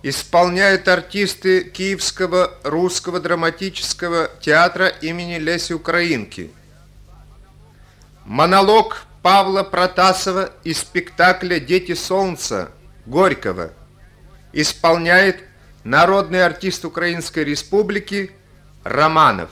Исполняют артисты Киевского русского драматического театра имени Леси Украинки. Монолог Павла Протасова из спектакля «Дети солнца» Горького исполняет народный артист Украинской Республики Романов.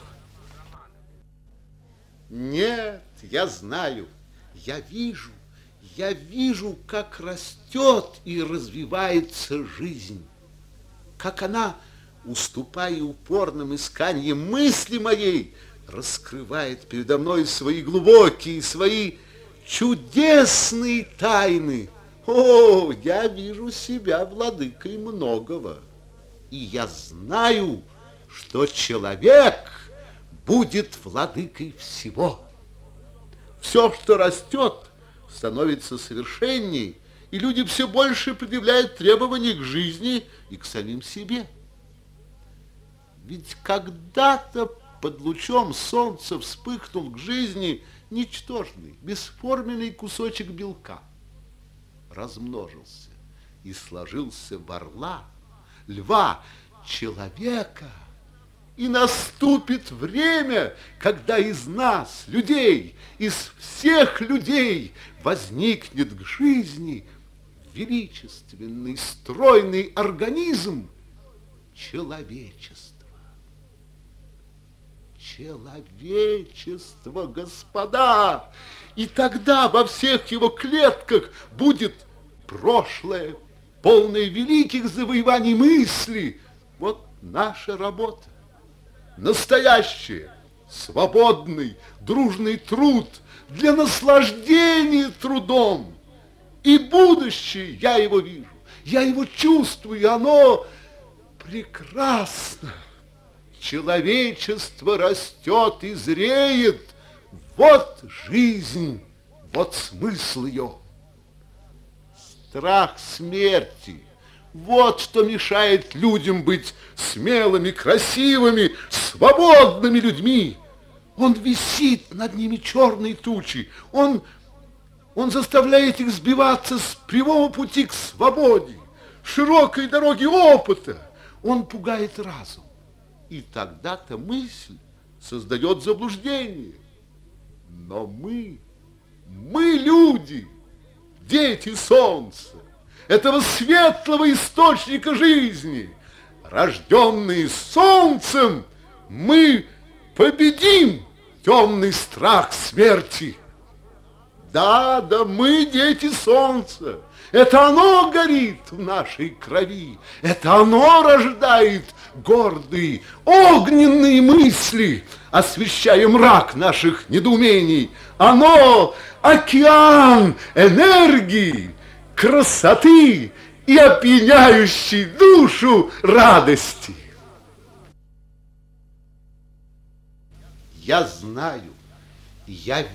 Нет, я знаю, я вижу, как растет и развивается жизнь, как она, уступая упорным исканиям мысли моей, раскрывает передо мной свои глубокие, свои чудесные тайны. О, я вижу себя владыкой многого, и я знаю, что человек будет владыкой всего. Все, что растет, становится совершенней, и люди все больше предъявляют требования к жизни и к самим себе. Ведь когда-то под лучом солнца вспыхнул к жизни ничтожный, бесформенный кусочек белка, размножился и сложился в орла, льва, человека. И наступит время, когда из нас, людей, из всех людей, возникнет к жизни величественный, стройный организм человечества. Человечество, господа! И тогда во всех его клетках будет прошлое, полное великих завоеваний мысли. Вот наша работа. Настоящий, свободный, дружный труд для наслаждения трудом. И будущее, я его вижу, я его чувствую, оно прекрасно. Человечество растет и зреет. Вот жизнь, вот смысл ее. Страх смерти. Вот что мешает людям быть смелыми, красивыми, свободными людьми. Он висит над ними черной тучей. Он заставляет их сбиваться с прямого пути к свободе, широкой дороги опыта. Он пугает разум. И тогда-то мысль создает заблуждение. Но мы люди, дети солнца, этого светлого источника жизни, рожденные солнцем, мы победим темный страх смерти. Да, мы дети солнца. Это оно горит в нашей крови. Это оно рождает гордые, огненные мысли, освещая мрак наших недоумений. Оно океан энергии, красоты и опьяняющей душу радости. Я знаю, я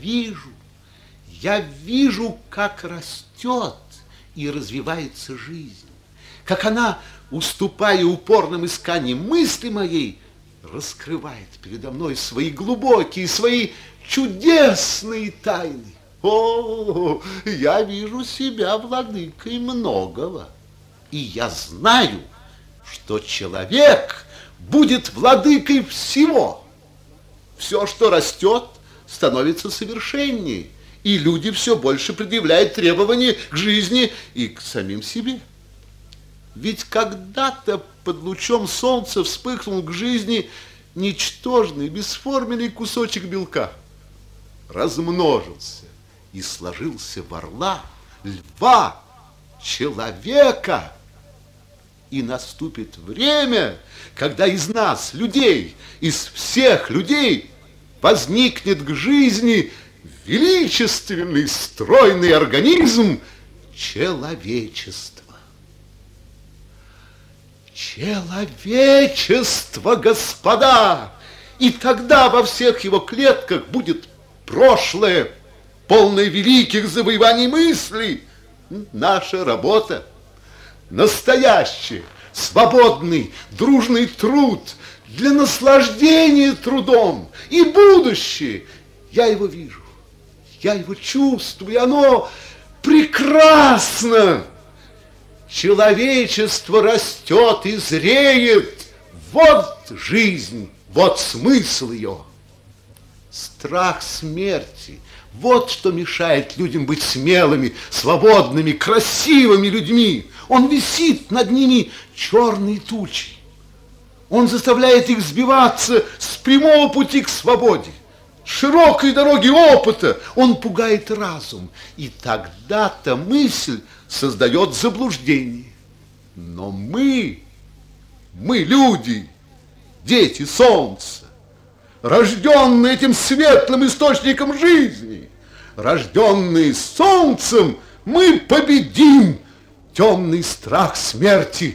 вижу, как растет и развивается жизнь, как она, уступая упорным исканиям мысли моей, раскрывает передо мной свои глубокие, свои чудесные тайны. О, я вижу себя владыкой многого. И я знаю, что человек будет владыкой всего. Все, что растет, становится совершеннее. И люди все больше предъявляют требования к жизни и к самим себе. Ведь когда-то под лучом солнца вспыхнул к жизни ничтожный, бесформенный кусочек белка. Размножился и сложился в орла, льва, человека. И наступит время, когда из нас, людей, из всех людей, возникнет к жизни величественный, стройный организм человечества. Человечество, господа! И тогда во всех его клетках будет прошлое, полное великих завоеваний мыслей. Наша работа, настоящий, свободный, дружный труд для наслаждения трудом. И будущее, я его вижу, я его чувствую, оно прекрасно. Человечество растет и зреет. Вот жизнь, вот смысл ее. Страх смерти. Вот что мешает людям быть смелыми, свободными, красивыми людьми. Он висит над ними черной тучей. Он заставляет их сбиваться с прямого пути к свободе, широкой дороги опыта. Он пугает разум. И тогда-то мысль создает заблуждение. Но мы люди, дети солнца, рожденные этим светлым источником жизни, рожденные солнцем, мы победим темный страх смерти.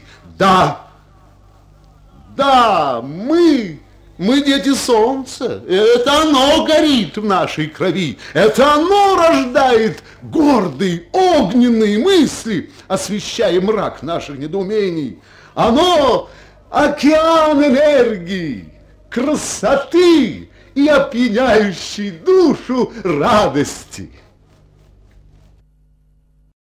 Да, мы дети солнца. Это оно горит в нашей крови. Это оно рождает гордые, огненные мысли, освещая мрак наших недоумений. Оно океан энергии, красоты и опьяняющей душу радости.